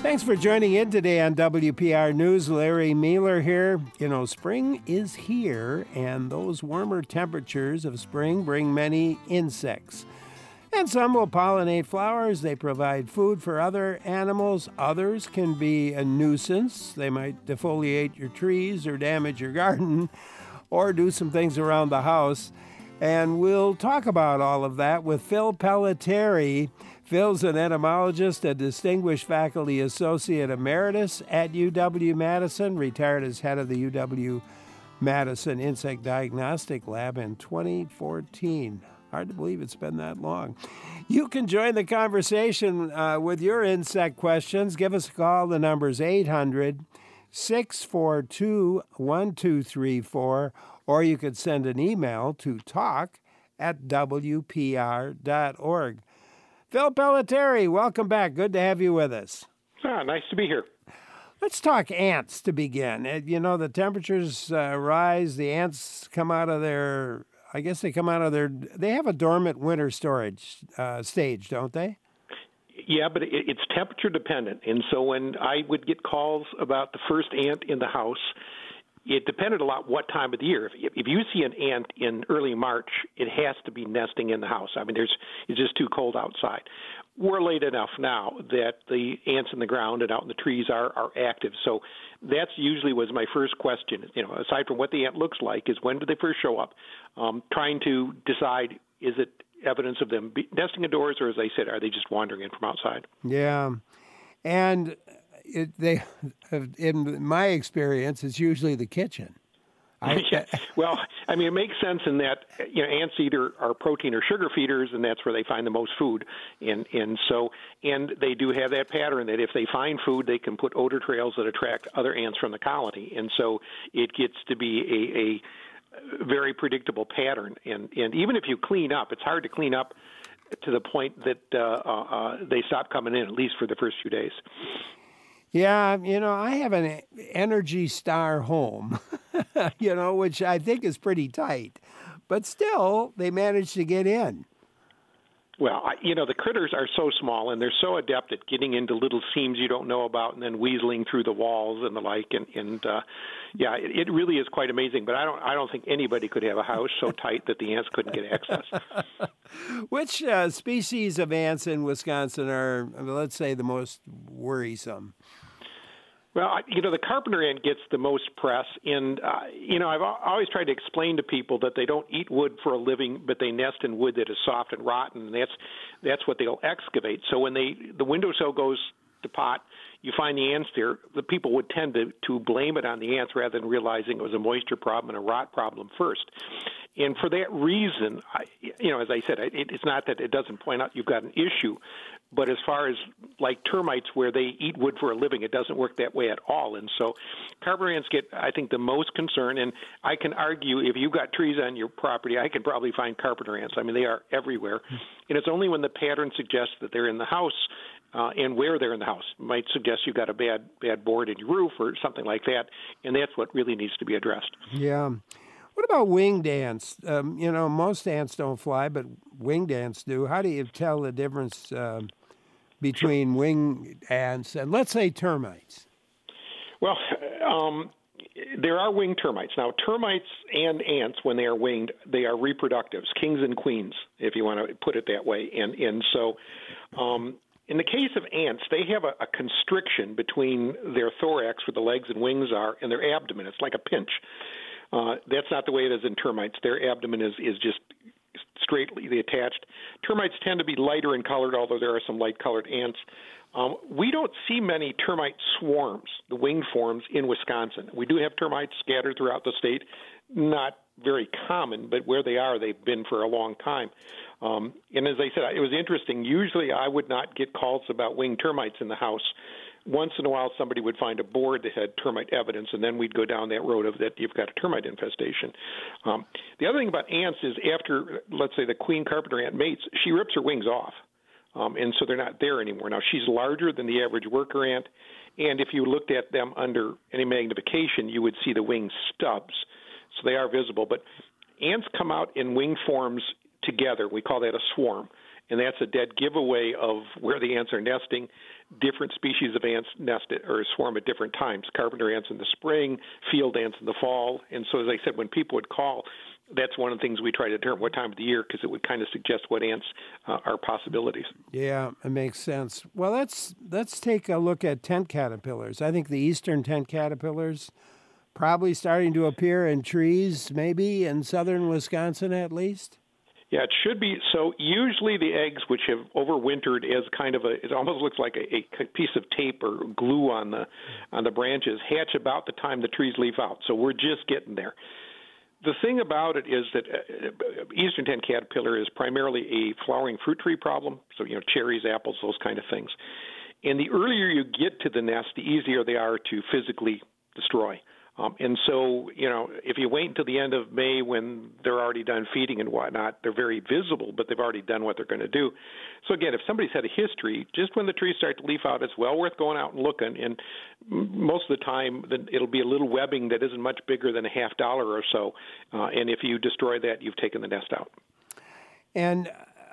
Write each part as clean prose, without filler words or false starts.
Thanks for joining in today on WPR News. Larry Mueller here. You know, spring is here, and those warmer temperatures of spring bring many insects. And some will pollinate flowers. They provide food for other animals. Others can be a nuisance. They might defoliate your trees or damage your garden or do some things around the house. And we'll talk about all of that with Phil Pelletieri. Phil's an entomologist, a distinguished faculty associate emeritus at UW-Madison, retired as head of the UW-Madison Insect Diagnostic Lab in 2014. Hard to believe it's been that long. You can join the conversation with your insect questions. Give us a call. The number's 800-642-1234, or you could send an email to talk@wpr.org. Phil Pelletieri, welcome back. Good to have you with us. Nice to be here. Let's talk ants to begin. You know, the temperatures rise. The ants come out of their, they have a dormant winter storage stage, don't they? Yeah, but it's temperature dependent. And so when I would get calls about the first ant in the house, it depended a lot what time of the year. If you see an ant in early March, it has to be nesting in the house. I mean, it's just too cold outside. We're late enough now that the ants in the ground and out in the trees are active. So that's usually was my first question. You know, aside from what the ant looks like, is when do they first show up? Trying to decide, is it evidence of them nesting indoors, or as I said, are they just wandering in from outside? Yeah, and in my experience, it's usually the kitchen. Yeah. Well, I mean, it makes sense in that, you know, ants either are protein or sugar feeders, and that's where they find the most food. And they do have that pattern that if they find food, they can put odor trails that attract other ants from the colony. And so it gets to be a very predictable pattern. And even if you clean up, it's hard to clean up to the point that they stop coming in, at least for the first few days. Yeah, you know, I have an Energy Star home, you know, which I think is pretty tight. But still, they manage to get in. Well, you know, the critters are so small, and they're so adept at getting into little seams you don't know about and then weaseling through the walls and the like. And yeah, it really is quite amazing. But I don't think anybody could have a house so tight that the ants couldn't get access. Which species of ants in Wisconsin are, let's say, the most worrisome? Well, you know, the carpenter ant gets the most press, and, you know, I've always tried to explain to people that they don't eat wood for a living, but they nest in wood that is soft and rotten, and that's what they'll excavate. So when the windowsill goes to pot, you find the ants there, the people would tend to blame it on the ants rather than realizing it was a moisture problem and a rot problem first. And for that reason, you know, as I said, it's not that it doesn't point out you've got an issue, but as far as like termites where they eat wood for a living, it doesn't work that way at all. And so carpenter ants get, I think, the most concern. And I can argue if you've got trees on your property, I can probably find carpenter ants. I mean, they are everywhere. And it's only when the pattern suggests that they're in the house and where they're in the house. It might suggest you've got a bad board in your roof or something like that. And that's what really needs to be addressed. Yeah. What about winged ants? You know, most ants don't fly, but winged ants do. How do you tell the difference between winged ants and, let's say, termites? Well, there are winged termites. Now, termites and ants, when they are winged, they are reproductives, kings and queens, if you want to put it that way. And so in the case of ants, they have a constriction between their thorax, where the legs and wings are, and their abdomen. It's like a pinch. That's not the way it is in termites. Their abdomen is just straightly attached. Termites tend to be lighter in color, although there are some light-colored ants. We don't see many termite swarms, the winged forms, in Wisconsin. We do have termites scattered throughout the state, not very common, but where they are, they've been for a long time. And as I said, it was interesting. Usually I would not get calls about winged termites in the house. Once in a while, somebody would find a board that had termite evidence, and then we'd go down that road of that you've got a termite infestation. The other thing about ants is after, let's say, the queen carpenter ant mates, she rips her wings off, and so they're not there anymore. Now, she's larger than the average worker ant, and if you looked at them under any magnification, you would see the wing stubs, so they are visible. But ants come out in wing forms together. We call that a swarm. And that's a dead giveaway of where the ants are nesting. Different species of ants nest or swarm at different times. Carpenter ants in the spring, field ants in the fall. And so, as I said, when people would call, that's one of the things we try to determine what time of the year, because it would kind of suggest what ants are possibilities. Yeah, it makes sense. Well, let's take a look at tent caterpillars. I think the eastern tent caterpillars probably starting to appear in trees, maybe in southern Wisconsin at least. Yeah, it should be. So usually the eggs, which have overwintered as kind of it almost looks like a piece of tape or glue on the branches, hatch about the time the trees leaf out. So we're just getting there. The thing about it is that eastern tent caterpillar is primarily a flowering fruit tree problem. So, cherries, apples, those kind of things. And the earlier you get to the nest, the easier they are to physically destroy. And so, if you wait until the end of May when they're already done feeding and whatnot, they're very visible, but they've already done what they're going to do. So again, if somebody's had a history, just when the trees start to leaf out, it's well worth going out and looking. And most of the time, it'll be a little webbing that isn't much bigger than $50 or so. And if you destroy that, you've taken the nest out. And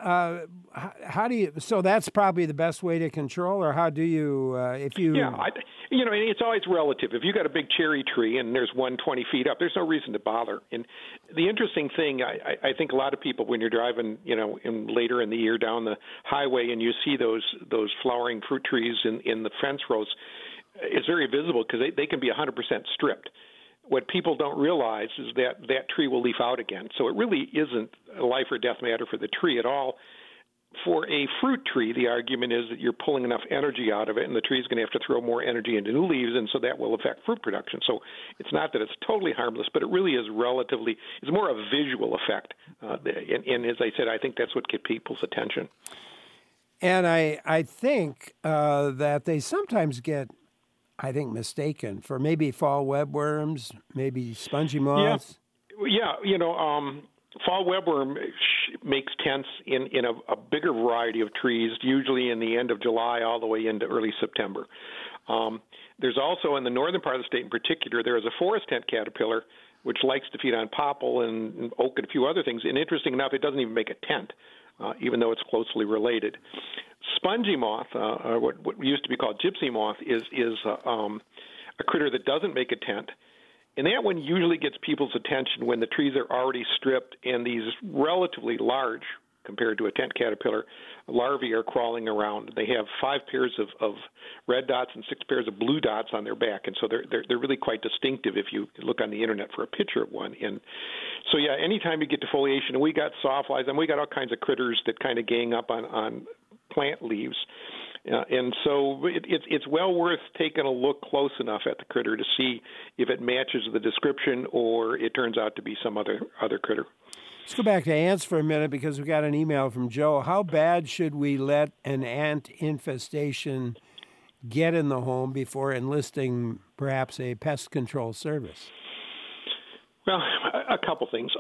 how do you? So that's probably the best way to control, or how do you? If you, yeah, and it's always relative. If you got a big cherry tree and there's one 20 feet up, there's no reason to bother. And the interesting thing, I think a lot of people, when you're driving, later in the year down the highway and you see those flowering fruit trees in the fence rows, it's very visible because they can be 100% stripped. What people don't realize is that tree will leaf out again. So it really isn't a life or death matter for the tree at all. For a fruit tree, the argument is that you're pulling enough energy out of it, and the tree is going to have to throw more energy into new leaves, and so that will affect fruit production. So it's not that it's totally harmless, but it really is it's more a visual effect. And as I said, I think that's what gets people's attention. And I think that they sometimes get, mistaken for maybe fall webworms, maybe spongy moths. Yeah. Fall webworm makes tents in a bigger variety of trees, usually in the end of July all the way into early September. There's also, in the northern part of the state in particular, there is a forest tent caterpillar, which likes to feed on popple and oak and a few other things. And interesting enough, it doesn't even make a tent, even though it's closely related. Spongy moth, or what used to be called gypsy moth, is a critter that doesn't make a tent. And that one usually gets people's attention when the trees are already stripped and these relatively large, compared to a tent caterpillar, larvae are crawling around. They have 5 pairs of red dots and 6 pairs of blue dots on their back, and so they're really quite distinctive if you look on the internet for a picture of one. And so, yeah, anytime you get defoliation, and we got sawflies, and we got all kinds of critters that kind of gang up on plant leaves. And so it's well worth taking a look close enough at the critter to see if it matches the description or it turns out to be some other critter. Let's go back to ants for a minute because we got an email from Joe. How bad should we let an ant infestation get in the home before enlisting perhaps a pest control service? Well, a couple things.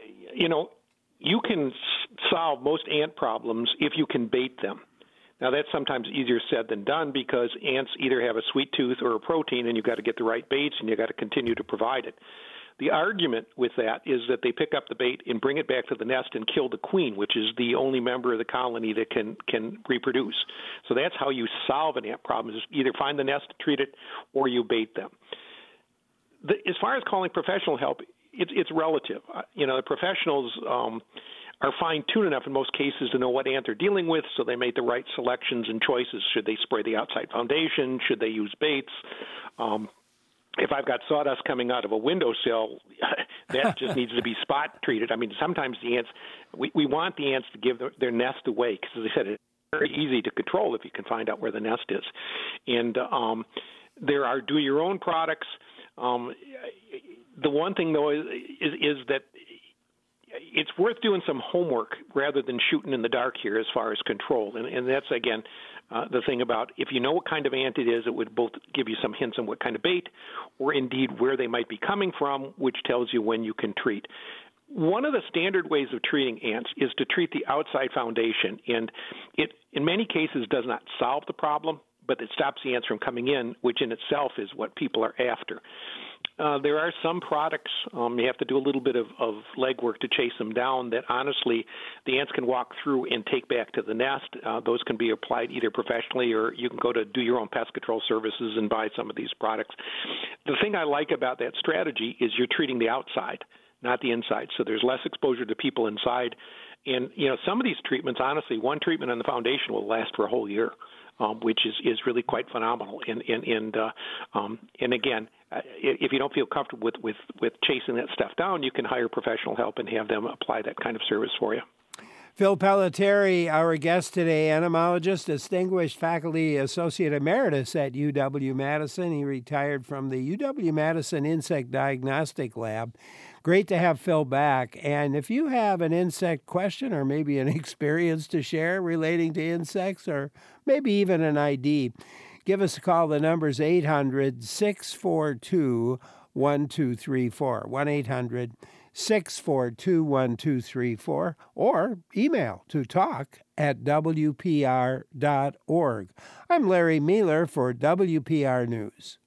You can solve most ant problems if you can bait them. Now, that's sometimes easier said than done because ants either have a sweet tooth or a protein, and you've got to get the right baits, and you've got to continue to provide it. The argument with that is that they pick up the bait and bring it back to the nest and kill the queen, which is the only member of the colony that can reproduce. So that's how you solve an ant problem, is either find the nest, treat it, or you bait them. As far as calling professional help, it's relative. The professionals are fine-tuned enough in most cases to know what ant they're dealing with, so they make the right selections and choices. Should they spray the outside foundation? Should they use baits? If I've got sawdust coming out of a windowsill, that just needs to be spot treated. I mean, sometimes the ants, we want the ants to give their nest away because, as I said, it's very easy to control if you can find out where the nest is. And there are do-your-own products. The one thing, though, is that it's worth doing some homework rather than shooting in the dark here as far as control. And that's, again, the thing about if you know what kind of ant it is, it would both give you some hints on what kind of bait or indeed where they might be coming from, which tells you when you can treat. One of the standard ways of treating ants is to treat the outside foundation. And it, in many cases, does not solve the problem, but it stops the ants from coming in, which in itself is what people are after. there are some products, you have to do a little bit of legwork to chase them down, that honestly the ants can walk through and take back to the nest. Those can be applied either professionally, or you can go to Do Your Own Pest Control Services and buy some of these products. The thing I like about that strategy is you're treating the outside, not the inside. So there's less exposure to people inside. And, some of these treatments, honestly, one treatment on the foundation will last for a whole year. Which is really quite phenomenal. And again, if you don't feel comfortable with chasing that stuff down, you can hire professional help and have them apply that kind of service for you. Phil Pelletieri, our guest today, entomologist, distinguished faculty associate emeritus at UW-Madison. He retired from the UW-Madison Insect Diagnostic Lab. Great to have Phil back. And if you have an insect question or maybe an experience to share relating to insects, or maybe even an ID, give us a call. The number's 800-642-1234, 1-800-642-1234, or email to talk@wpr.org. I'm Larry Mealer for WPR News.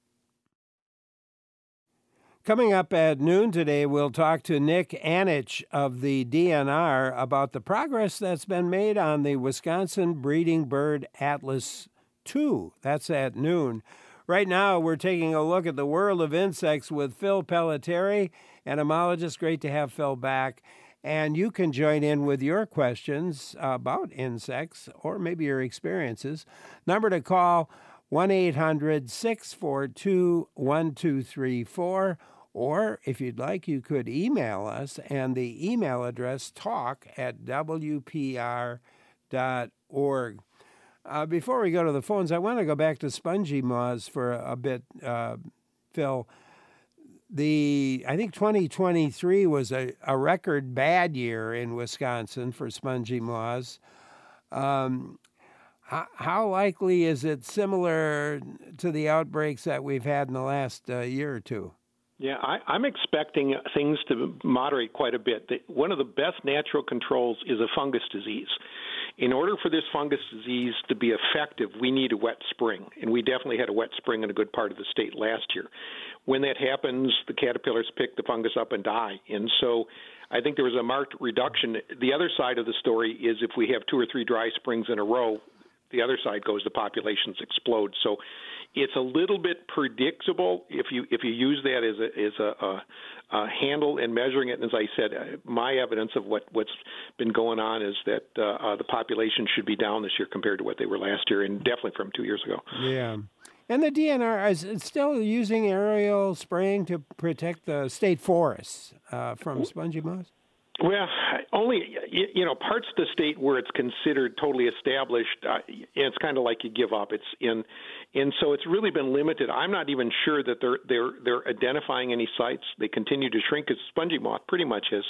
Coming up at noon today, we'll talk to Nick Anich of the DNR about the progress that's been made on the Wisconsin Breeding Bird Atlas II. That's at noon. Right now, we're taking a look at the world of insects with Phil Pelletieri, entomologist. Great to have Phil back. And you can join in with your questions about insects or maybe your experiences. Number to call, 1-800-642-1234. Or if you'd like, you could email us, and the email address talk@wpr.org. Before we go to the phones, I want to go back to spongy moths for a bit, Phil. I think 2023 was a record bad year in Wisconsin for spongy moths. How likely is it similar to the outbreaks that we've had in the last year or two? Yeah, I'm expecting things to moderate quite a bit. One of the best natural controls is a fungus disease. In order for this fungus disease to be effective, we need a wet spring, and we definitely had a wet spring in a good part of the state last year. When that happens, the caterpillars pick the fungus up and die, and so I think there was a marked reduction. The other side of the story is if we have 2 or 3 dry springs in a row, the other side goes, the populations explode. So it's a little bit predictable if you use that as a handle in measuring it. And as I said, my evidence of what's been going on is that the population should be down this year compared to what they were last year, and definitely from 2 years ago. Yeah. And the DNR is still using aerial spraying to protect the state forests from spongy moths? Well, only, parts of the state where it's considered totally established, it's kind of like you give up. And so it's really been limited. I'm not even sure that they're identifying any sites. They continue to shrink, because spongy moth pretty much has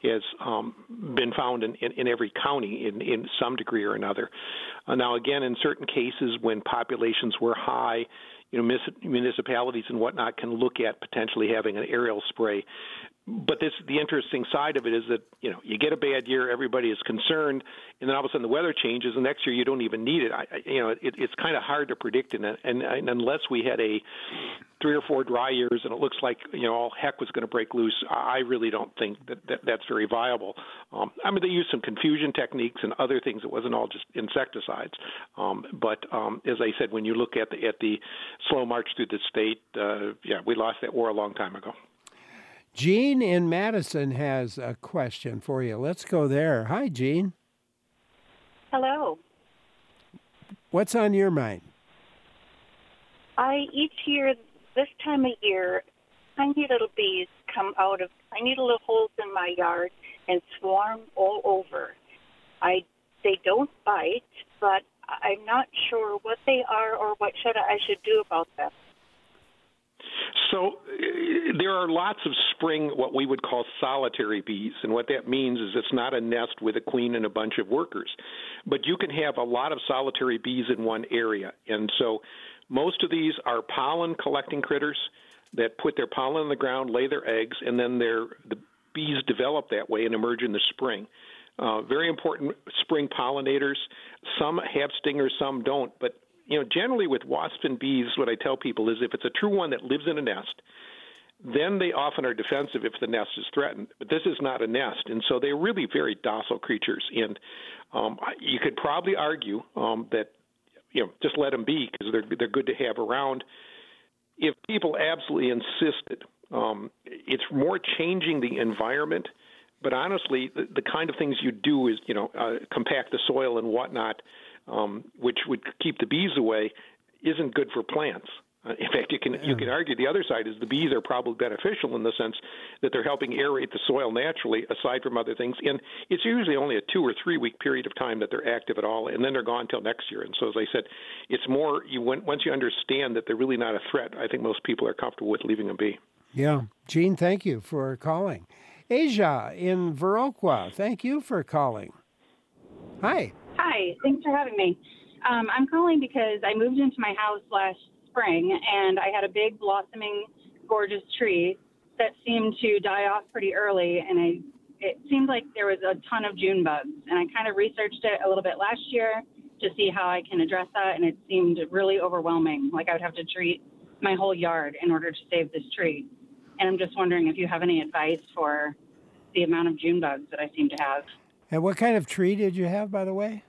been found in every county in some degree or another. Now, again, in certain cases when populations were high, municipalities and whatnot can look at potentially having an aerial spray. But the interesting side of it is that, you get a bad year, everybody is concerned, and then all of a sudden the weather changes, and next year you don't even need it. It's kind of hard to predict, and unless we had a 3 or 4 dry years and it looks like, all heck was going to break loose, I really don't think that's very viable. They use some confusion techniques and other things. It wasn't all just insecticides. But as I said, when you look at the slow march through the state, we lost that war a long time ago. Jean in Madison has a question for you. Let's go there. Hi, Jean. Hello. What's on your mind? Each year, this time of year, tiny little bees come out of tiny little holes in my yard and swarm all over. They don't bite, but I'm not sure what they are or what I should do about them. So there are lots of spring, what we would call solitary bees, and what that means is it's not a nest with a queen and a bunch of workers. But you can have a lot of solitary bees in one area, and so most of these are pollen-collecting critters that put their pollen on the ground, lay their eggs, and then the bees develop that way and emerge in the spring. Very important spring pollinators. Some have stingers, some don't, but generally with wasps and bees, what I tell people is if it's a true one that lives in a nest, then they often are defensive if the nest is threatened. But this is not a nest, and so they're really very docile creatures. And you could probably argue that just let them be because they're good to have around. If people absolutely insisted, it's more changing the environment. But honestly, the kind of things you do is compact the soil and whatnot, which would keep the bees away, isn't good for plants. In fact, you can argue the other side is the bees are probably beneficial in the sense that they're helping aerate the soil naturally, aside from other things. And it's usually only a 2 or 3 week period of time that they're active at all, and then they're gone until next year. And so, as I said, it's more once you understand that they're really not a threat, I think most people are comfortable with leaving them be. Yeah. Gene, thank you for calling. Asia in Viroqua, thank you for calling. Hi. Hi. Thanks for having me. I'm calling because I moved into my house last spring, and I had a big blossoming, gorgeous tree that seemed to die off pretty early, and it seemed like there was a ton of June bugs. And I kind of researched it a little bit last year to see how I can address that, and it seemed really overwhelming. Like I would have to treat my whole yard in order to save this tree. And I'm just wondering if you have any advice for the amount of June bugs that I seem to have. And what kind of tree did you have, by the way?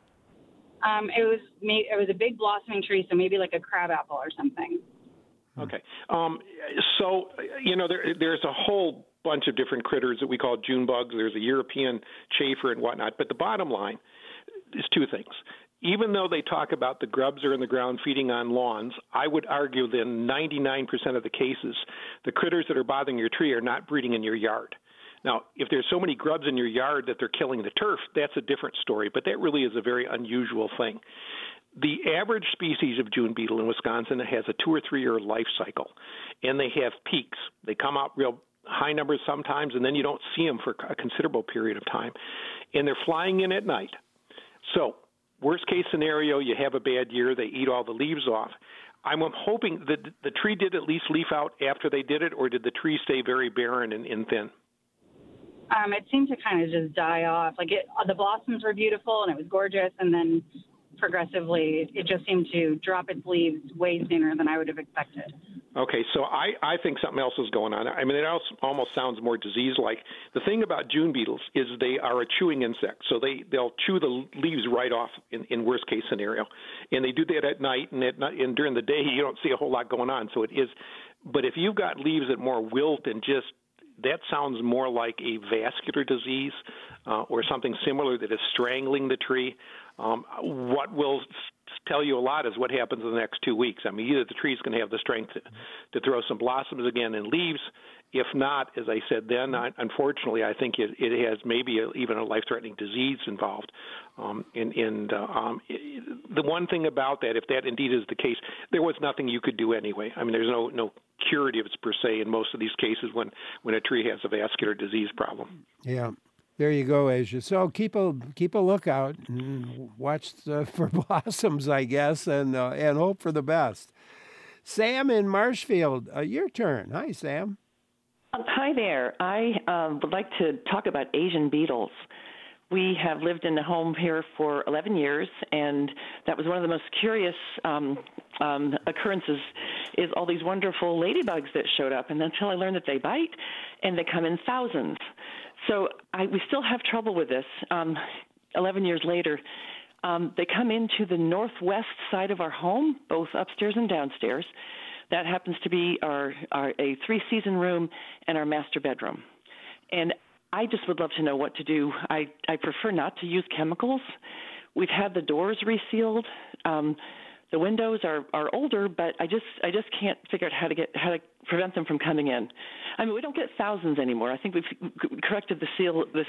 It was a big blossoming tree, so maybe like a crabapple or something. Okay. So, there's a whole bunch of different critters that we call June bugs. There's a European chafer and whatnot. But the bottom line is two things. Even though they talk about the grubs are in the ground feeding on lawns, I would argue that in 99% of the cases, the critters that are bothering your tree are not breeding in your yard. Now, if there's so many grubs in your yard that they're killing the turf, that's a different story, but that really is a very unusual thing. The average species of June beetle in Wisconsin has a 2 or 3 year life cycle, and they have peaks. They come out real high numbers sometimes, and then you don't see them for a considerable period of time, and they're flying in at night. So worst case scenario, you have a bad year, they eat all the leaves off. I'm hoping that the tree did at least leaf out after they did it, or did the tree stay very barren and thin? It seemed to kind of just die off. Like the blossoms were beautiful and it was gorgeous, and then progressively it just seemed to drop its leaves way sooner than I would have expected. Okay, so I think something else is going on. I mean, it almost sounds more disease-like. The thing about June beetles is they are a chewing insect, so they'll chew the leaves right off in worst-case scenario. And they do that at night, and during the day you don't see a whole lot going on. So it is, but if you've got leaves that more wilt and just that sounds more like a vascular disease or something similar that is strangling the tree. What will tell you a lot is what happens in the next 2 weeks. I mean, either the tree's going to have the strength to throw some blossoms again and leaves. If not, as I said then, unfortunately, I think it has maybe even a life-threatening disease involved. The one thing about that, if that indeed is the case, there was nothing you could do anyway. I mean, there's no curatives per se in most of these cases when a tree has a vascular disease problem. Yeah. There you go, Asia. So keep a lookout and watch for blossoms, I guess, and hope for the best. Sam in Marshfield, your turn. Hi, Sam. Hi there. I would like to talk about Asian beetles. We have lived in a home here for 11 years, and that was one of the most curious occurrences is all these wonderful ladybugs that showed up, and until I learned that they bite, and they come in thousands. So we still have trouble with this 11 years later. They come into the northwest side of our home, both upstairs and downstairs. That happens to be a 3-season room and our master bedroom. And I just would love to know what to do. I prefer not to use chemicals. We've had the doors resealed. The windows are older, but I just can't figure out how to prevent them from coming in. I mean, we don't get thousands anymore. I think we've corrected the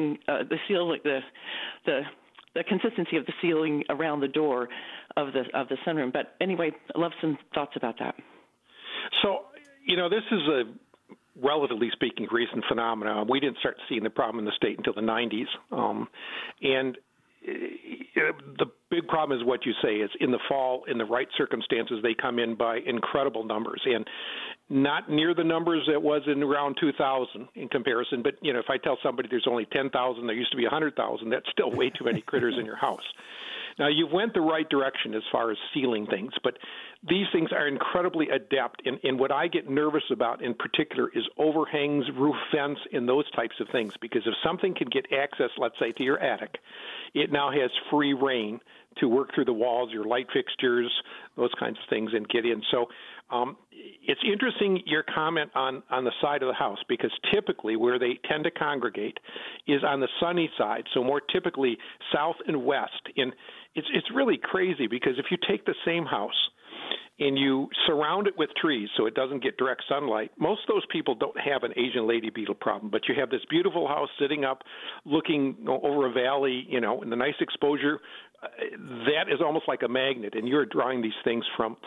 consistency of the ceiling around the door of the sunroom. But anyway, I'd love some thoughts about that. So, this is a relatively speaking recent phenomenon. We didn't start seeing the problem in the state until the 90s. And the big problem is what you say is in the fall, in the right circumstances, they come in by incredible numbers and not near the numbers that was in around 2000 in comparison. But, if I tell somebody there's only 10,000, there used to be 100,000, that's still way too many critters in your house. Now, you went the right direction as far as sealing things, but these things are incredibly adept. And what I get nervous about in particular is overhangs, roof vents, and those types of things, because if something can get access, let's say, to your attic, it now has free reign to work through the walls, your light fixtures, those kinds of things, and get in. So it's interesting, your comment on the side of the house, because typically where they tend to congregate is on the sunny side, so more typically south and west. And it's really crazy, because if you take the same house and you surround it with trees so it doesn't get direct sunlight, most of those people don't have an Asian lady beetle problem. But you have this beautiful house sitting up looking over a valley, and the nice exposure. That is almost like a magnet, and you're drawing these things from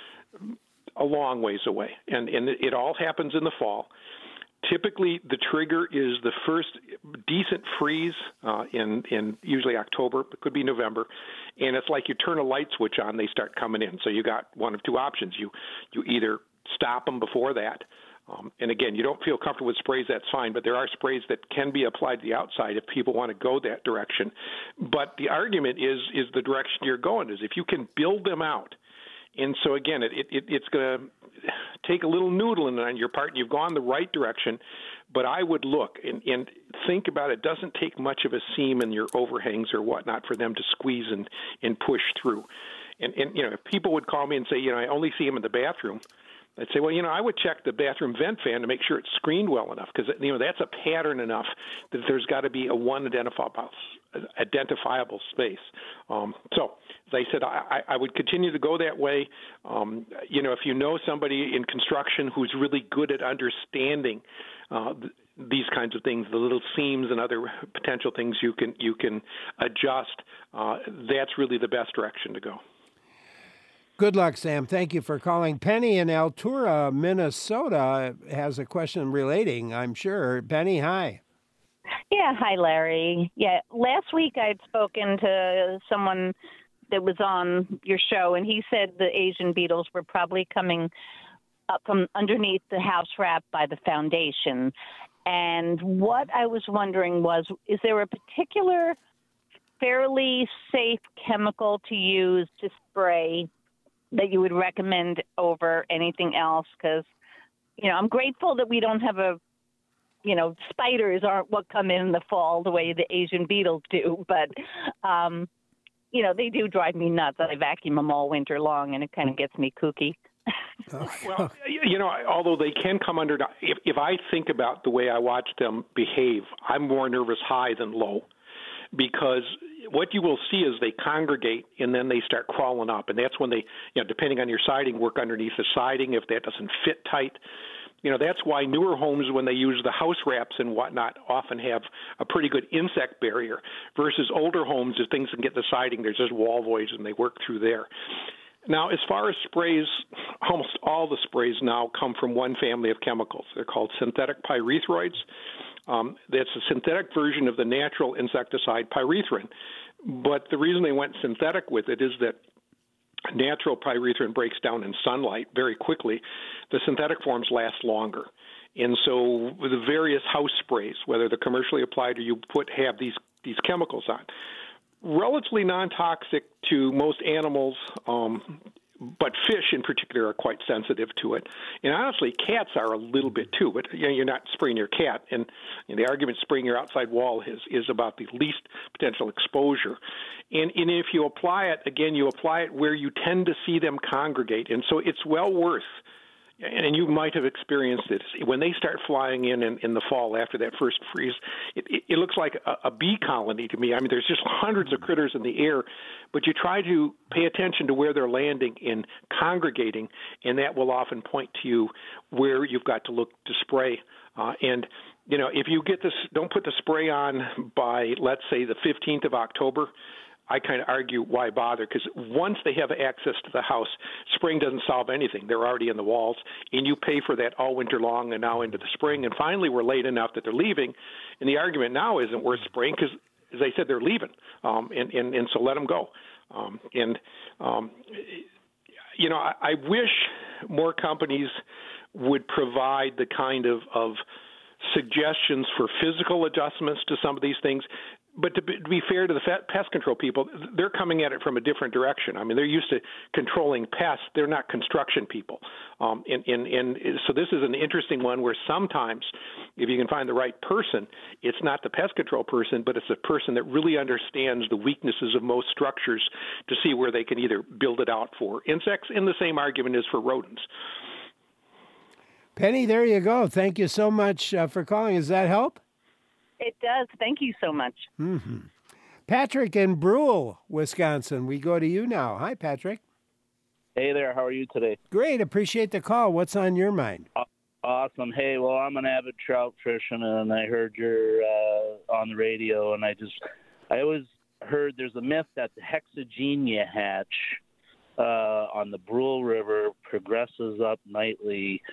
a long ways away. And it all happens in the fall. Typically, the trigger is the first decent freeze in usually October. It could be November. And it's like you turn a light switch on, they start coming in. So you got one of two options. You either stop them before that. And again, you don't feel comfortable with sprays, that's fine. But there are sprays that can be applied to the outside if people want to go that direction. But the argument is the direction you're going is if you can build them out. And so, again, it's going to take a little noodling on your part. You've gone the right direction, but I would look and think about it. Doesn't take much of a seam in your overhangs or whatnot for them to squeeze and push through. And if people would call me and say, I only see them in the bathroom, I'd say, well, I would check the bathroom vent fan to make sure it's screened well enough, because, that's a pattern enough that there's got to be a one identifiable space. So, as I said, I would continue to go that way. If you know somebody in construction who's really good at understanding these kinds of things, the little seams and other potential things you can adjust, that's really the best direction to go. Good luck, Sam. Thank you for calling. Penny in Altura, Minnesota, has a question relating, I'm sure. Penny, hi. Yeah, hi, Larry. Yeah, last week I'd spoken to someone that was on your show, and he said the Asian beetles were probably coming up from underneath the house wrap by the foundation. And what I was wondering was, is there a particular fairly safe chemical to use to spray that you would recommend over anything else? Because, I'm grateful that we don't have spiders aren't what come in the fall the way the Asian beetles do. But, they do drive me nuts. I vacuum them all winter long, and it kind of gets me kooky. Well, although they can come under, if I think about the way I watch them behave, I'm more nervous high than low. Because what you will see is they congregate and then they start crawling up. And that's when they, depending on your siding, work underneath the siding if that doesn't fit tight. That's why newer homes, when they use the house wraps and whatnot, often have a pretty good insect barrier versus older homes, if things can get the siding, there's just wall voids and they work through there. Now, as far as sprays, almost all the sprays now come from one family of chemicals. They're called synthetic pyrethroids. That's a synthetic version of the natural insecticide pyrethrin. But the reason they went synthetic with it is that natural pyrethrin breaks down in sunlight very quickly. The synthetic forms last longer. And so the various house sprays, whether they're commercially applied or you have these chemicals on, relatively non-toxic to most animals, but fish in particular are quite sensitive to it. And honestly, cats are a little bit too, but you're not spraying your cat. And the argument spraying your outside wall is about the least potential exposure. And if you apply it, again, you apply it where you tend to see them congregate. And so it's well worth, and you might have experienced it, when they start flying in the fall after that first freeze, it looks like a bee colony to me. I mean, there's just hundreds of critters in the air, but you try to pay attention to where they're landing and congregating, and that will often point to you where you've got to look to spray. If you get this, don't put the spray on by, let's say, the 15th of October. I kind of argue why bother, because once they have access to the house, spraying doesn't solve anything. They're already in the walls, and you pay for that all winter long and now into the spring. And finally, we're late enough that they're leaving, and the argument now isn't worth spraying because, as I said, they're leaving, and so let them go. I wish more companies would provide the kind of suggestions for physical adjustments to some of these things. But to be fair to the pest control people, they're coming at it from a different direction. I mean, they're used to controlling pests. They're not construction people. And so this is an interesting one where sometimes, if you can find the right person, it's not the pest control person, but it's a person that really understands the weaknesses of most structures to see where they can either build it out for insects, and the same argument is for rodents. Penny, there you go. Thank you so much for calling. Does that help? It does. Thank you so much. Mm-hmm. Patrick in Brule, Wisconsin. We go to you now. Hi, Patrick. Hey there. How are you today? Great. Appreciate the call. What's on your mind? Awesome. Hey, well, I'm an avid trout fisherman, and I heard you're on the radio, and I always heard there's a myth that the Hexagenia hatch on the Brule River progresses up nightly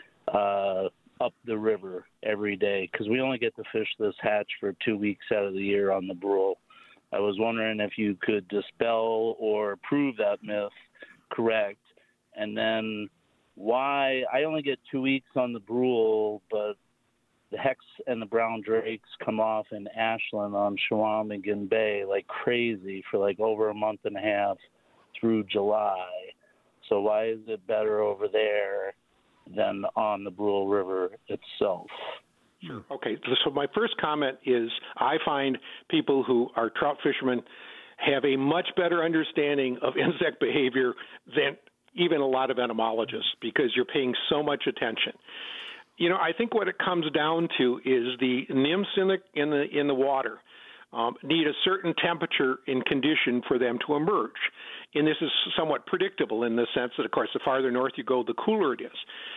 up the river every day, because we only get to fish this hatch for 2 weeks out of the year on the Brule. I was wondering if you could dispel or prove that myth correct, and then why I only get 2 weeks on the Brule, but the Hex and the brown drakes come off in Ashland on Chequamegon Bay like crazy for like over a month and a half through July. So why is it better over there than on the Brule River itself? Sure. Okay, so my first comment is I find people who are trout fishermen have a much better understanding of insect behavior than even a lot of entomologists, because you're paying so much attention. You know, I think what it comes down to is the nymphs in the water need a certain temperature and condition for them to emerge. And this is somewhat predictable in the sense that, of course, the farther north you go, the cooler it is.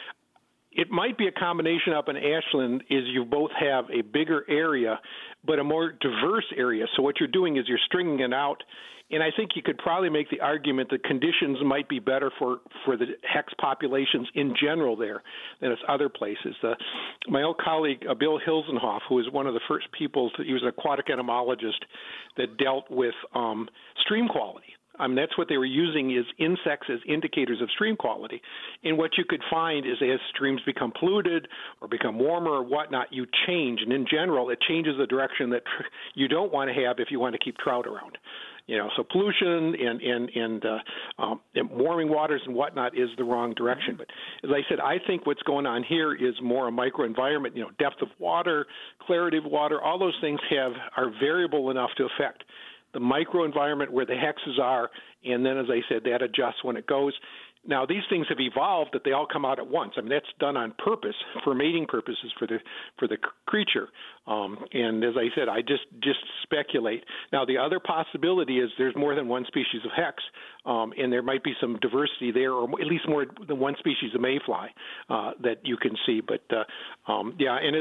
It might be a combination up in Ashland is you both have a bigger area, but a more diverse area. So what you're doing is you're stringing it out. And I think you could probably make the argument that conditions might be better for the Hex populations in general there than it's other places. My old colleague, Bill Hilsenhoff, who was one of the first people, he was an aquatic entomologist that dealt with stream quality. I mean, that's what they were using is insects as indicators of stream quality. And what you could find is as streams become polluted or become warmer or whatnot, you change. And in general, it changes the direction that you don't want to have if you want to keep trout around. You know, so pollution and warming waters and whatnot is the wrong direction. But as I said, I think what's going on here is more a microenvironment. You know, depth of water, clarity of water, all those things are variable enough to affect the microenvironment where the hexes are, and then, as I said, that adjusts when it goes. Now, these things have evolved that they all come out at once. I mean, that's done on purpose for mating purposes for the creature. And as I said, I just speculate. Now, the other possibility is there's more than one species of hex, and there might be some diversity there, or at least more than one species of mayfly that you can see. But yeah, and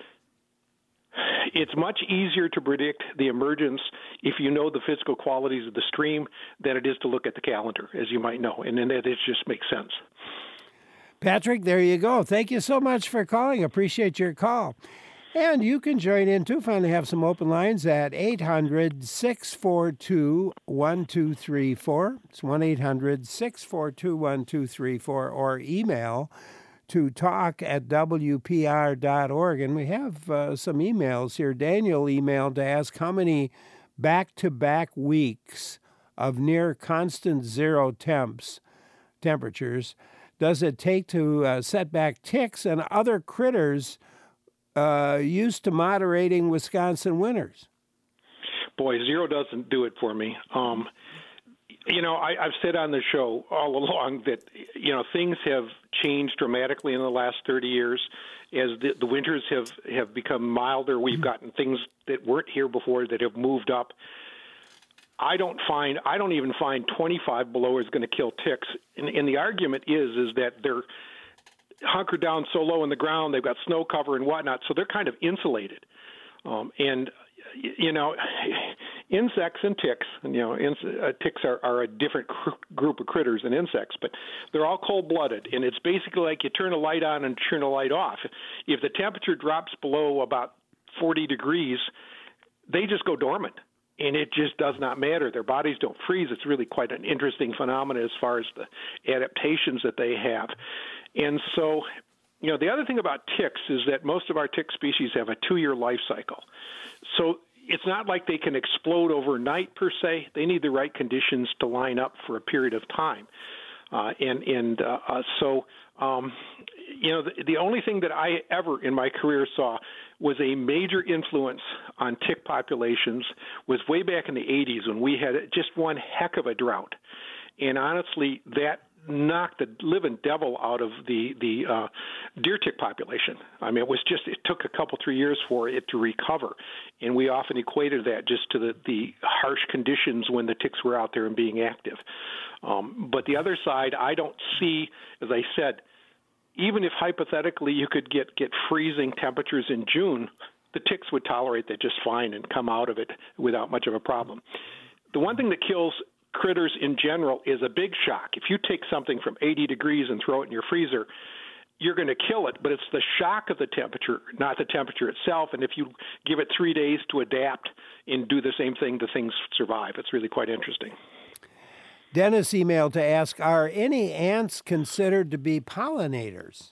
it's much easier to predict the emergence if you know the physical qualities of the stream than it is to look at the calendar, as you might know, and then it just makes sense. Patrick, there you go. Thank you so much for calling. Appreciate your call. And you can join in, too. Finally have some open lines at 800-642-1234. It's 1-800-642-1234, or email to talk@wpr.org. And we have some emails here. Daniel emailed to ask how many back-to-back weeks of near constant zero temperatures does it take to set back ticks and other critters used to moderating Wisconsin winters? Boy, zero doesn't do it for me. You know, I've said on the show all along that, you know, things have changed dramatically in the last 30 years as the winters have become milder. We've gotten things that weren't here before that have moved up. I don't even find 25 below is going to kill ticks. And the argument is that they're hunkered down so low in the ground, they've got snow cover and whatnot, so they're kind of insulated. And you know, insects and ticks, you know, ticks are a different group of critters than insects, but they're all cold-blooded, and it's basically like you turn a light on and turn a light off. If the temperature drops below about 40 degrees, they just go dormant, and it just does not matter. Their bodies don't freeze. It's really quite an interesting phenomenon as far as the adaptations that they have. And so, you know, the other thing about ticks is that most of our tick species have a 2-year life cycle. So it's not like they can explode overnight per se. They need the right conditions to line up for a period of time. The only thing that I ever in my career saw was a major influence on tick populations was way back in the 80s when we had just one heck of a drought. And honestly, that knocked the living devil out of the deer tick population. I mean, it took a couple, 3 years for it to recover. And we often equated that just to the harsh conditions when the ticks were out there and being active. But the other side, I don't see, as I said, even if hypothetically you could get freezing temperatures in June, the ticks would tolerate that just fine and come out of it without much of a problem. The one thing that kills critters in general is a big shock. If you take something from 80 degrees and throw it in your freezer, you're going to kill it, but it's the shock of the temperature, not the temperature itself. And if you give it 3 days to adapt and do the same thing, the things survive. It's really quite interesting. Dennis emailed to ask, are any ants considered to be pollinators?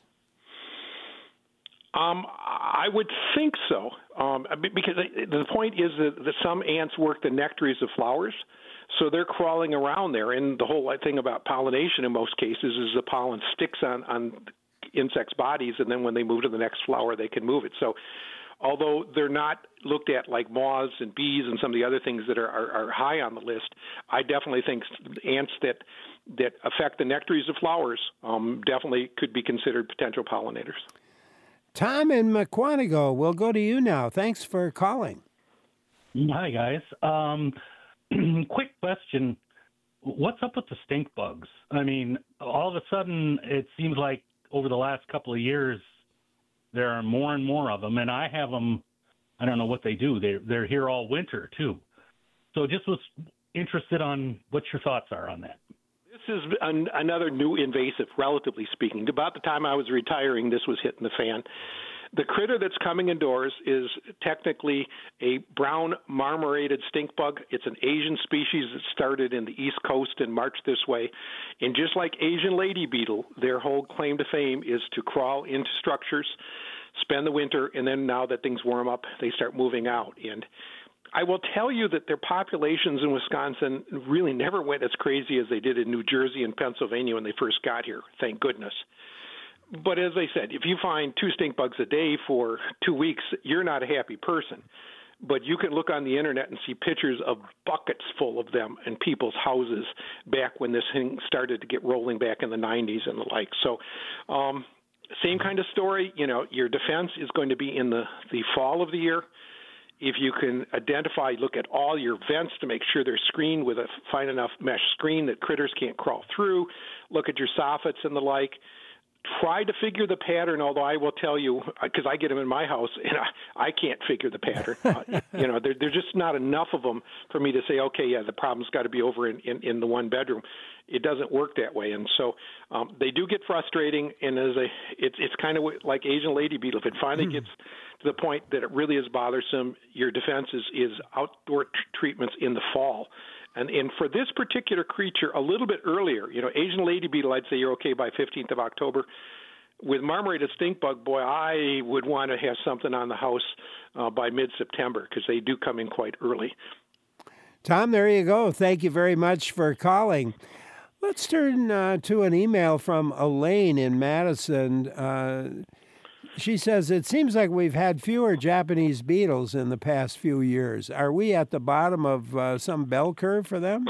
I would think so, because the point is that some ants work the nectaries of flowers, so they're crawling around there. And the whole thing about pollination in most cases is the pollen sticks on insects' bodies, and then when they move to the next flower, they can move it. So although they're not looked at like moths and bees and some of the other things that are high on the list, I definitely think ants that affect the nectaries of flowers definitely could be considered potential pollinators. Tom in McQuantigo, we'll go to you now. Thanks for calling. Hi, guys. Quick question. What's up with the stink bugs? I mean, all of a sudden, it seems like over the last couple of years, there are more and more of them, and I have them. I don't know what they do. They're here all winter, too. So just was interested on what your thoughts are on that. This is another new invasive, relatively speaking. About the time I was retiring, this was hitting the fan. The critter that's coming indoors is technically a brown marmorated stink bug. It's an Asian species that started in the East Coast and marched this way. And just like Asian lady beetle, their whole claim to fame is to crawl into structures, spend the winter, and then now that things warm up, they start moving out. And I will tell you that their populations in Wisconsin really never went as crazy as they did in New Jersey and Pennsylvania when they first got here, thank goodness. But as I said, if you find 2 stink bugs a day for 2 weeks, you're not a happy person. But you can look on the internet and see pictures of buckets full of them in people's houses back when this thing started to get rolling back in the 90s and the like. So same kind of story. You know, your defense is going to be in the fall of the year. If you can identify, look at all your vents to make sure they're screened with a fine enough mesh screen that critters can't crawl through, look at your soffits and the like. Try to figure the pattern, although I will tell you, because I get them in my house, and I can't figure the pattern. There's just not enough of them for me to say, okay, yeah, the problem's got to be over in the one bedroom. It doesn't work that way, and so they do get frustrating, and it's kind of like Asian lady beetle. If it finally gets to the point that it really is bothersome, your defense is outdoor treatments in the fall. And for this particular creature, a little bit earlier, Asian lady beetle, I'd say you're okay by 15th of October. With marmorated stink bug, boy, I would want to have something on the house by mid-September because they do come in quite early. Tom, there you go. Thank you very much for calling. Let's turn to an email from Elaine in Madison. She says, it seems like we've had fewer Japanese beetles in the past few years. Are we at the bottom of some bell curve for them?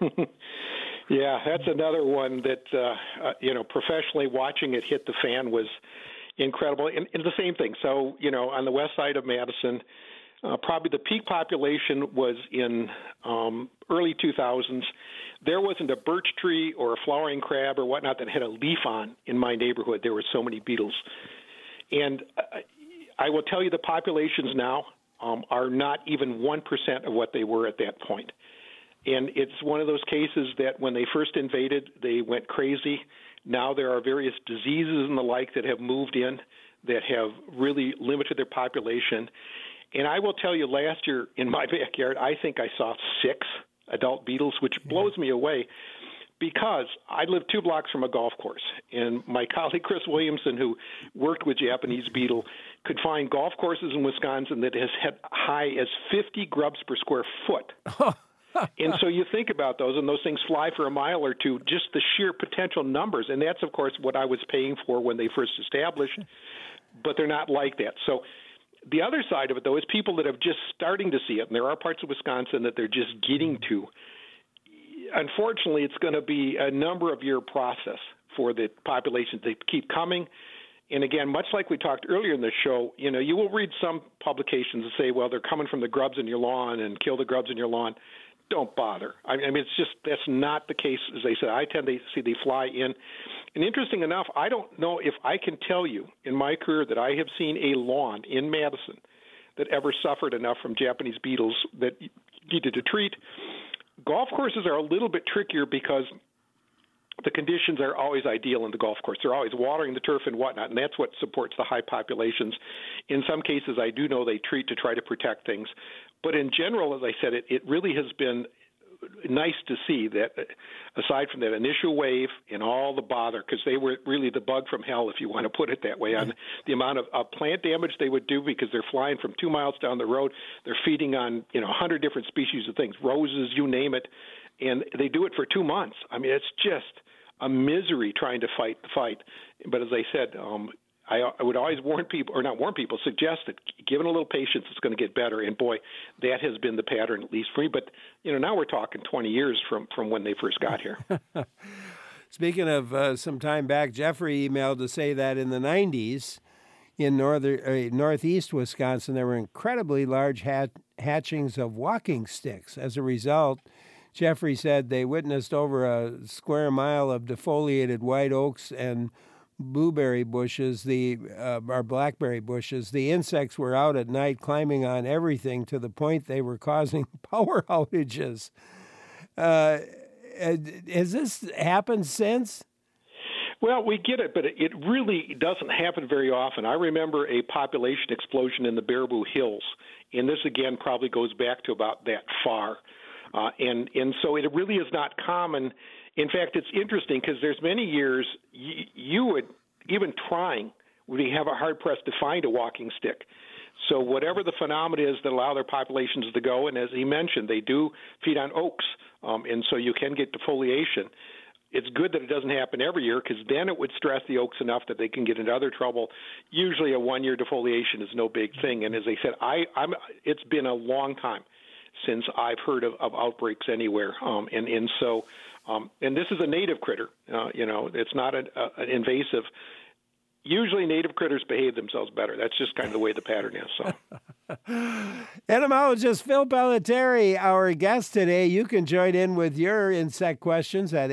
Yeah, that's another one that, professionally watching it hit the fan was incredible. And the same thing. So, on the west side of Madison, probably the peak population was in early 2000s. There wasn't a birch tree or a flowering crab or whatnot that had a leaf on in my neighborhood. There were so many beetles. And I will tell you the populations now are not even 1% of what they were at that point. And it's one of those cases that when they first invaded, they went crazy. Now there are various diseases and the like that have moved in that have really limited their population. And I will tell you, last year in my backyard, I think I saw 6 adult beetles, which blows me away. Because I live 2 blocks from a golf course, and my colleague Chris Williamson, who worked with Japanese beetle, could find golf courses in Wisconsin that has had high as 50 grubs per square foot. And so you think about those, and those things fly for a mile or two, just the sheer potential numbers. And that's, of course, what I was paying for when they first established, but they're not like that. So the other side of it, though, is people that have just starting to see it, and there are parts of Wisconsin that they're just getting to. Unfortunately, it's going to be a number of year process for the populations to keep coming. And again, much like we talked earlier in the show, you will read some publications that say, well, they're coming from the grubs in your lawn and kill the grubs in your lawn. Don't bother. I mean, it's just that's not the case. As I said, I tend to see they fly in. And interesting enough, I don't know if I can tell you in my career that I have seen a lawn in Madison that ever suffered enough from Japanese beetles that needed to treat. Golf courses are a little bit trickier because the conditions are always ideal in the golf course. They're always watering the turf and whatnot, and that's what supports the high populations. In some cases, I do know they treat to try to protect things. But in general, as I said, it really has been nice to see that aside from that initial wave and all the bother, because they were really the bug from hell, if you want to put it that way, on the amount of plant damage they would do because they're flying from 2 miles down the road. They're feeding on 100 different species of things, roses, you name it, and they do it for 2 months. I mean, it's just a misery trying to fight the fight. But as I said, I would always suggest that given a little patience, it's going to get better. And boy, that has been the pattern, at least for me. But, now we're talking 20 years from when they first got here. Speaking of some time back, Jeffrey emailed to say that in the 90s in northeast Wisconsin, there were incredibly large hatchings of walking sticks. As a result, Jeffrey said they witnessed over a square mile of defoliated white oaks and blueberry bushes, or blackberry bushes. The insects were out at night climbing on everything to the point they were causing power outages. Has this happened since? Well, we get it, but it really doesn't happen very often. I remember a population explosion in the Baraboo Hills, and this, again, probably goes back to about that far. And so it really is not common. In fact, it's interesting because there's many years you would, even trying, would have a hard pressed to find a walking stick. So whatever the phenomena is that allow their populations to go, and as he mentioned, they do feed on oaks, and so you can get defoliation. It's good that it doesn't happen every year because then it would stress the oaks enough that they can get into other trouble. Usually a 1-year defoliation is no big thing. And as I said, it's been a long time since I've heard of outbreaks anywhere. And so this is a native critter. It's not an invasive. Usually native critters behave themselves better. That's just kind of the way the pattern is. So. Entomologist Phil Pelletieri, our guest today. You can join in with your insect questions at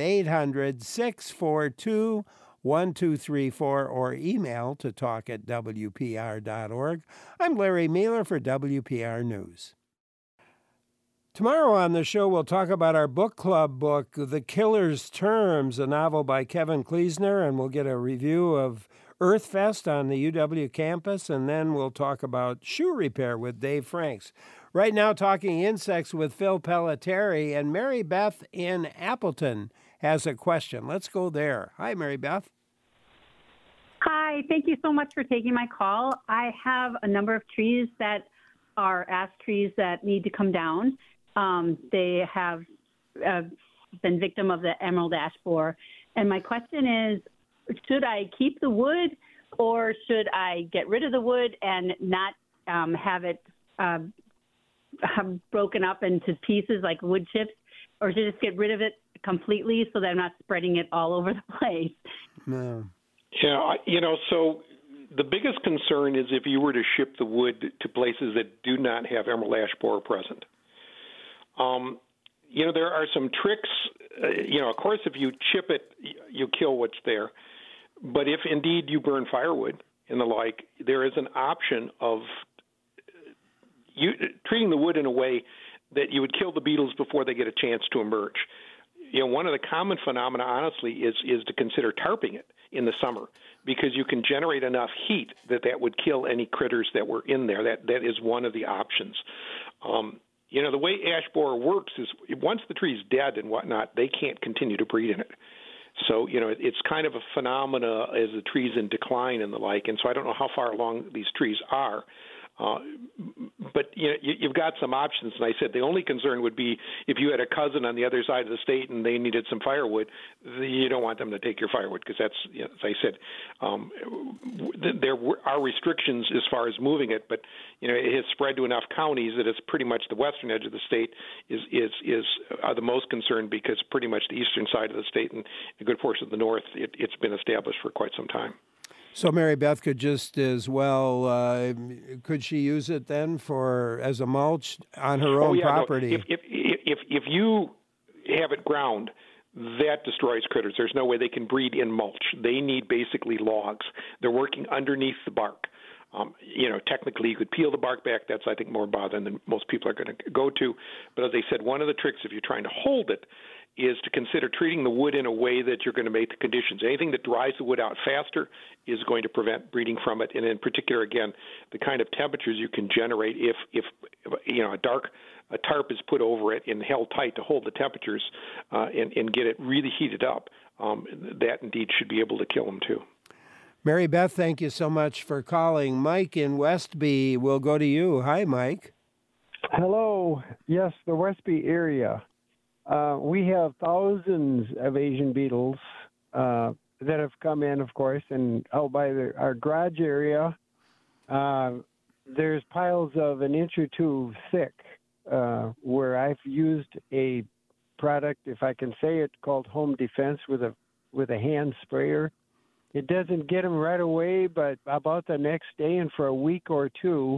800-642-1234 or email to talk@wpr.org. I'm Larry Mehler for WPR News. Tomorrow on the show, we'll talk about our book club book, The Killer's Terms, a novel by Kevin Kleesner, and we'll get a review of Earthfest on the UW campus, and then we'll talk about shoe repair with Dave Franks. Right now, talking insects with Phil Pelletieri, and Mary Beth in Appleton has a question. Let's go there. Hi, Mary Beth. Hi, thank you so much for taking my call. I have a number of trees that are ash trees that need to come down. They have been victim of the emerald ash borer. And my question is, should I keep the wood or should I get rid of the wood and not have it broken up into pieces like wood chips, or should I just get rid of it completely so that I'm not spreading it all over the place? No. Yeah, so the biggest concern is if you were to ship the wood to places that do not have emerald ash borer present. There are some tricks. Of course, if you chip it, you kill what's there. But if indeed you burn firewood and the like, there is an option of treating the wood in a way that you would kill the beetles before they get a chance to emerge. One of the common phenomena, honestly, is to consider tarping it in the summer because you can generate enough heat that would kill any critters that were in there. That is one of the options. The way ash borer works is once the tree's dead and whatnot, they can't continue to breed in it. So, it's kind of a phenomena as the tree's in decline and the like. And so I don't know how far along these trees are. But you've got some options, and I said the only concern would be if you had a cousin on the other side of the state and they needed some firewood. You don't want them to take your firewood because that's, as I said, there are restrictions as far as moving it, but it has spread to enough counties that it's pretty much the western edge of the state are the most concerned because pretty much the eastern side of the state and a good portion of the north it's been established for quite some time. So Mary Beth could just as well, could she use it then as a mulch on her own property? No. If you have it ground, that destroys critters. There's no way they can breed in mulch. They need basically logs. They're working underneath the bark. Technically you could peel the bark back. That's, I think, more bothering than most people are going to go to. But as I said, one of the tricks if you're trying to hold it is to consider treating the wood in a way that you're going to make the conditions. Anything that dries the wood out faster is going to prevent breeding from it. And in particular, again, the kind of temperatures you can generate if a tarp is put over it and held tight to hold the temperatures and get it really heated up, that indeed should be able to kill them too. Mary Beth, thank you so much for calling. Mike in Westby, we'll go to you. Hi, Mike. Hello. Yes, the Westby area. We have thousands of Asian beetles that have come in, of course, and out by our garage area, there's piles of an inch or two thick where I've used a product, if I can say it, called Home Defense with a hand sprayer. It doesn't get them right away, but about the next day and for a week or two,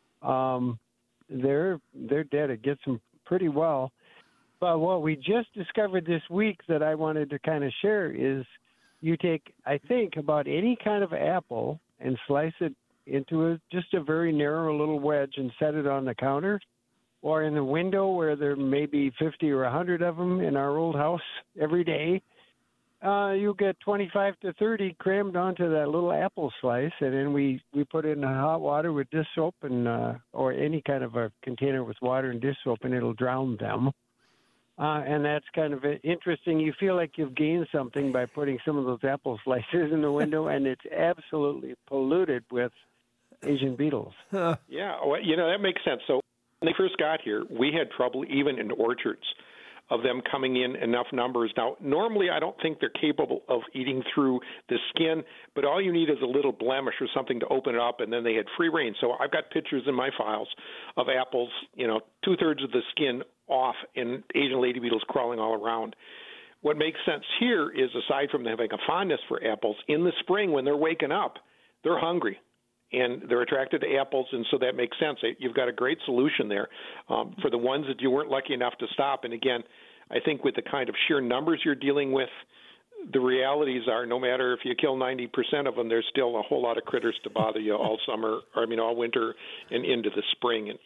they're dead. It gets them pretty well. But what we just discovered this week that I wanted to kind of share is you take, I think, about any kind of apple and slice it into just a very narrow little wedge and set it on the counter or in the window where there may be 50 or 100 of them in our old house every day. You get 25 to 30 crammed onto that little apple slice, and then we put it in hot water with dish soap and or any kind of a container with water and dish soap, and it'll drown them. And that's kind of interesting. You feel like you've gained something by putting some of those apple slices in the window, and it's absolutely polluted with Asian beetles. Yeah, well, that makes sense. So when they first got here, we had trouble even in orchards of them coming in enough numbers. Now, normally I don't think they're capable of eating through the skin, but all you need is a little blemish or something to open it up, and then they had free reign. So I've got pictures in my files of apples, 2/3 of the skin off and Asian lady beetles crawling all around. What makes sense here is, aside from having a fondness for apples, in the spring when they're waking up, they're hungry. And they're attracted to apples, and so that makes sense. You've got a great solution there for the ones that you weren't lucky enough to stop. And again, I think with the kind of sheer numbers you're dealing with, the realities are no matter if you kill 90% of them, there's still a whole lot of critters to bother you all summer, all winter and into the spring. And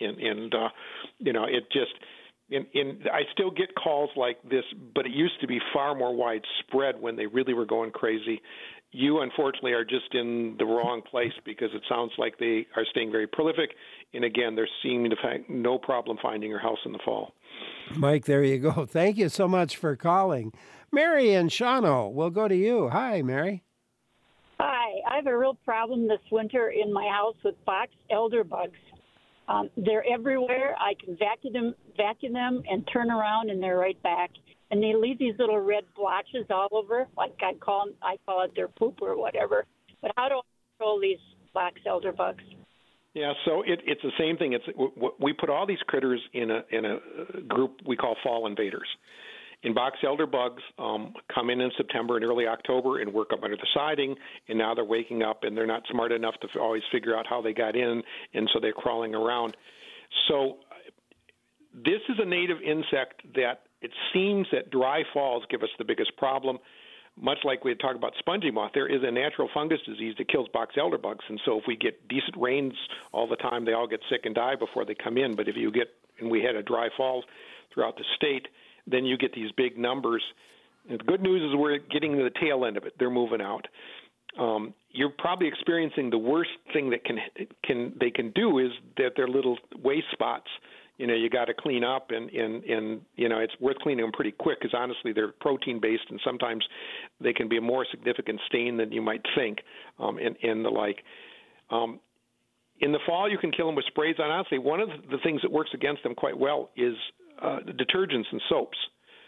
it just I still get calls like this, but it used to be far more widespread when they really were going crazy. You, unfortunately, are just in the wrong place because it sounds like they are staying very prolific. And again, they're seeming to find no problem finding your house in the fall. Mike, there you go. Thank you so much for calling. Mary and Shawano, we'll go to you. Hi, Mary. Hi. I have a real problem this winter in my house with box elder bugs. They're everywhere. I can vacuum them and turn around, and they're right back. And they leave these little red blotches all over, like I call it their poop or whatever. But how do I control these box elder bugs? Yeah, so it's the same thing. We put all these critters in a group we call fall invaders. And box elder bugs come in September and early October and work up under the siding, and now they're waking up and they're not smart enough to always figure out how they got in, and so they're crawling around. So this is a native insect that it seems that dry falls give us the biggest problem. Much like we had talked about spongy moth, there is a natural fungus disease that kills box elder bugs, and so if we get decent rains all the time, they all get sick and die before they come in. But if you get, and we had a dry fall throughout the state, then you get these big numbers. And the good news is we're getting to the tail end of it. They're moving out. You're probably experiencing the worst thing that they can do is that their little waste spots you got to clean up, and it's worth cleaning them pretty quick because honestly they're protein based, and sometimes they can be a more significant stain than you might think, and the like. In the fall, you can kill them with sprays. And honestly, one of the things that works against them quite well is detergents and soaps.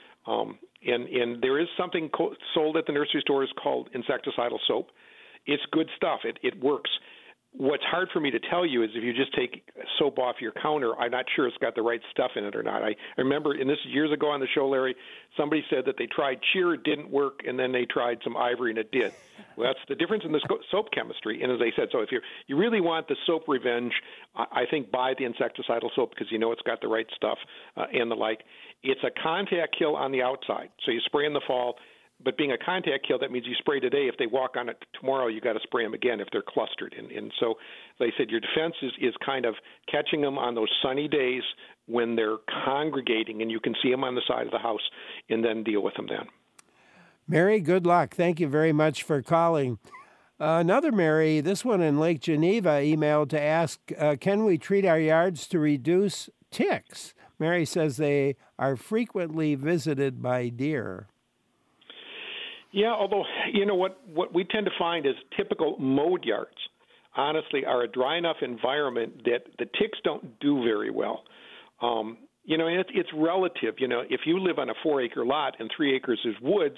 And there is something sold at the nursery stores called insecticidal soap. It's good stuff. It works. What's hard for me to tell you is if you just take soap off your counter, I'm not sure it's got the right stuff in it or not. I remember, and this is years ago on the show, Larry, somebody said that they tried Cheer, it didn't work, and then they tried some Ivory, and it did. Well, that's the difference in the soap chemistry. And as I said, so if you really want the soap revenge, I think buy the insecticidal soap because you know it's got the right stuff and the like. It's a contact kill on the outside, so you spray in the fall. But being a contact kill, that means you spray today. If they walk on it tomorrow, you got to spray them again if they're clustered. And so, as I said, your defense is kind of catching them on those sunny days when they're congregating, and you can see them on the side of the house, and then deal with them then. Mary, good luck. Thank you very much for calling. Another Mary, this one in Lake Geneva, emailed to ask, can we treat our yards to reduce ticks? Mary says they are frequently visited by deer. Yeah, although, what we tend to find is typical mowed yards, honestly, are a dry enough environment that the ticks don't do very well. And it's relative. If you live on a 4-acre lot and 3 acres is woods,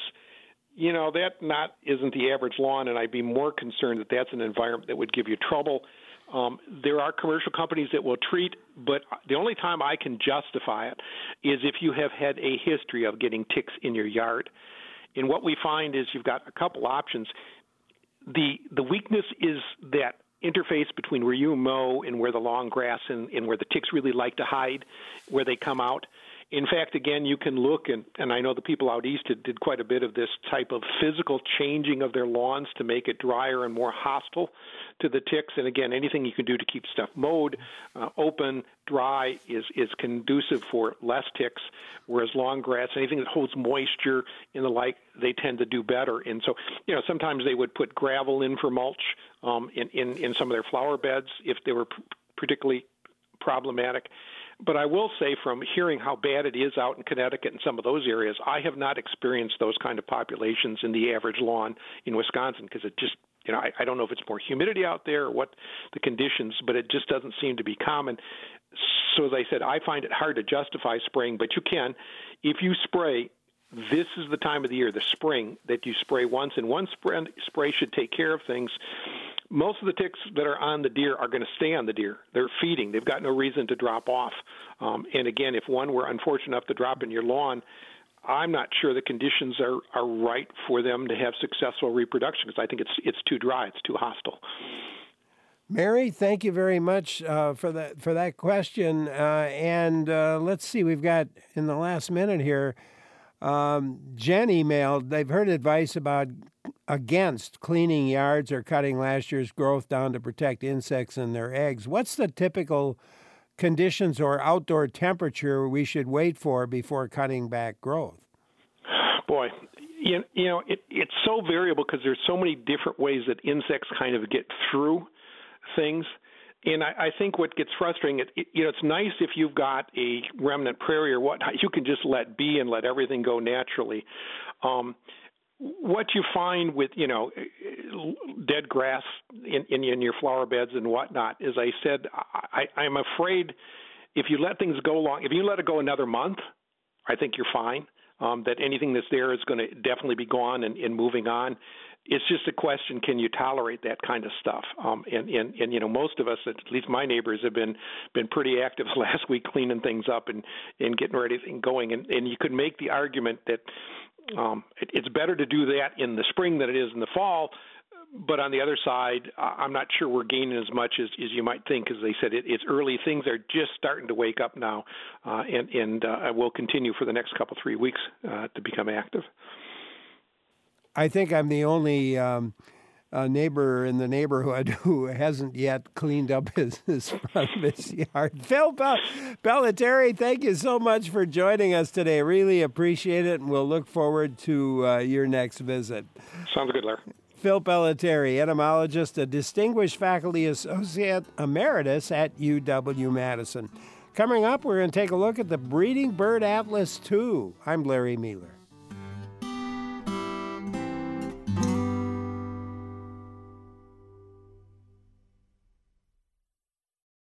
that isn't the average lawn, and I'd be more concerned that that's an environment that would give you trouble. There are commercial companies that will treat, but the only time I can justify it is if you have had a history of getting ticks in your yard. And what we find is you've got a couple options. The weakness is that interface between where you mow and where the long grass and where the ticks really like to hide, where they come out. In fact, again, you can look, and I know the people out east did quite a bit of this type of physical changing of their lawns to make it drier and more hostile to the ticks. And again, anything you can do to keep stuff mowed, open, dry is conducive for less ticks, whereas long grass, anything that holds moisture and the like, they tend to do better. And so, sometimes they would put gravel in for mulch in some of their flower beds if they were particularly problematic. But I will say, from hearing how bad it is out in Connecticut and some of those areas, I have not experienced those kind of populations in the average lawn in Wisconsin because it just, I don't know if it's more humidity out there or what the conditions, but it just doesn't seem to be common. So as I said, I find it hard to justify spraying, but you can. If you spray, this is the time of the year, the spring, that you spray once, and one spray should take care of things. Most of the ticks that are on the deer are going to stay on the deer. They're feeding. They've got no reason to drop off. And again, if one were unfortunate enough to drop in your lawn, I'm not sure the conditions are right for them to have successful reproduction because I think it's too dry. It's too hostile. Mary, thank you very much for that question. And let's see, we've got in the last minute here, Jen emailed, they've heard advice against cleaning yards or cutting last year's growth down to protect insects and their eggs. What's the typical conditions or outdoor temperature we should wait for before cutting back growth? Boy, it's so variable because there's so many different ways that insects kind of get through things. And I think what gets frustrating, it's nice if you've got a remnant prairie or whatnot, you can just let be and let everything go naturally. What you find with, dead grass in your flower beds and whatnot, as I said, I'm afraid if you let things go long, if you let it go another month, I think you're fine. That anything that's there is going to definitely be gone and moving on. It's just a question, can you tolerate that kind of stuff? And most of us, at least my neighbors, have been pretty active last week cleaning things up and getting ready and going. And you could make the argument that it's better to do that in the spring than it is in the fall. But on the other side, I'm not sure we're gaining as much as you might think. As they said, it's early. Things are just starting to wake up now, and will continue for the next 3 weeks to become active. I think I'm the only neighbor in the neighborhood who hasn't yet cleaned up his front of his yard. Phil Pelletieri, thank you so much for joining us today. Really appreciate it, and we'll look forward to your next visit. Sounds good, Larry. Phil Pelletieri, entomologist, a distinguished faculty associate emeritus at UW-Madison. Coming up, we're going to take a look at the Breeding Bird Atlas 2. I'm Larry Mealer.